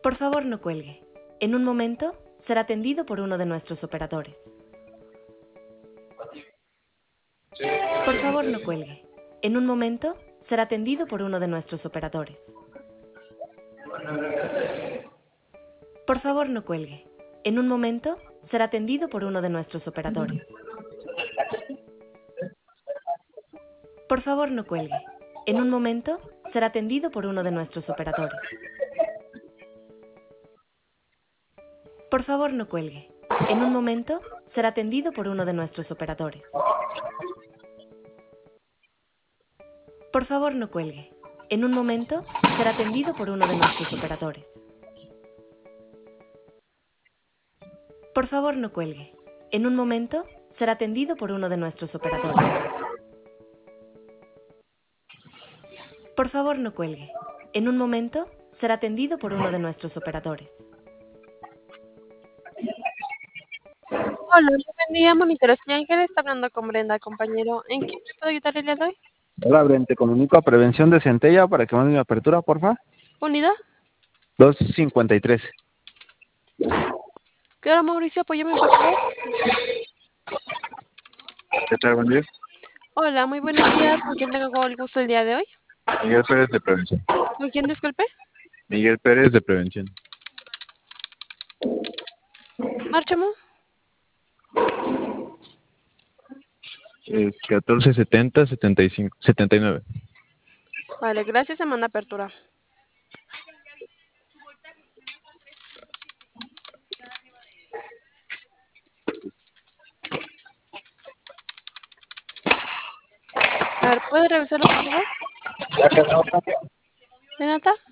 Por favor, no cuelgue. En un momento será atendido por uno de nuestros operadores. Por favor, no cuelgue. En un momento será atendido por uno de nuestros operadores. Por favor, no cuelgue. En un momento será atendido por uno de nuestros operadores. Por favor, no cuelgue. En un momento será atendido por uno de nuestros operadores. Por favor, no cuelgue. En un momento será atendido por uno de nuestros operadores. Por favor, no cuelgue. En un momento será atendido por uno de nuestros operadores. Por favor, no cuelgue. En un momento será atendido por uno de nuestros operadores. Por favor, no cuelgue. En un momento será atendido por uno de nuestros operadores. Hola, buen día, Monitores Ángel, está hablando con Brenda, compañero. ¿En qué le puedo ayudar el día de hoy? Hola, Bren, te comunico a prevención de centella para que mande mi apertura, porfa. ¿Unidad? 253. Claro, Mauricio, apóyame, por favor. ¿Qué tal, buen día? Hola, muy buenos días. ¿Con quién tengo el gusto el día de hoy? Miguel Pérez de prevención. ¿Con quién, disculpe? Miguel Pérez de prevención. Márchamo. 1470 75 79. Vale, gracias, se manda apertura. A ver, ¿puede revisarlo, por favor? ¿Renata?